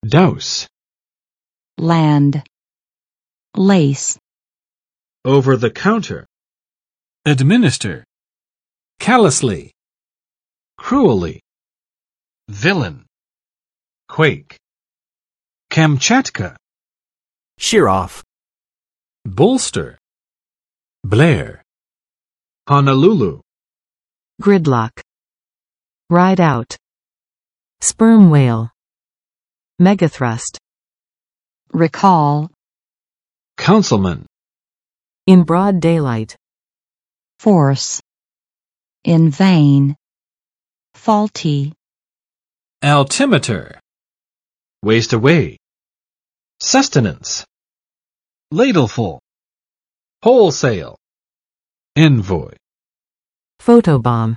Douse. land, lace, Over the counter. Administer. Callously. Cruelly. Villain. Quake. Kamchatka. Shear off. Bolster. Blair. Honolulu. gridlock, ride out, sperm whale, megathrust, recall, Councilman. in broad daylight, force, in vain, faulty, Altimeter. Waste away. Sustenance. Ladleful. Wholesale. Envoy. photobomb.